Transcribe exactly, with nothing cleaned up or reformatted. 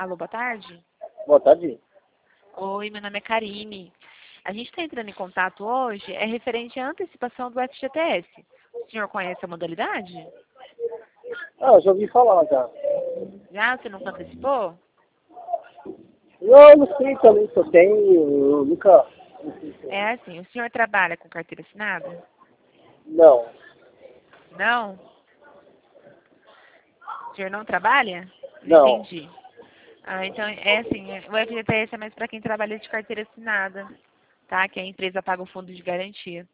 Alô, boa tarde. Boa tarde. Oi, meu nome é Karine. A gente está entrando em contato hoje, é referente à antecipação do F G T S. O senhor conhece a modalidade? Ah, já ouvi falar já. Já? Você nunca antecipou? Eu não sei também se eu tenho, eu nunca... É assim, o senhor trabalha com carteira assinada? Não, Não? O senhor não trabalha? Não não. entendi. Ah, então é assim, o F G T S é mais para quem trabalha de carteira assinada, tá? Que a empresa paga o fundo de garantia.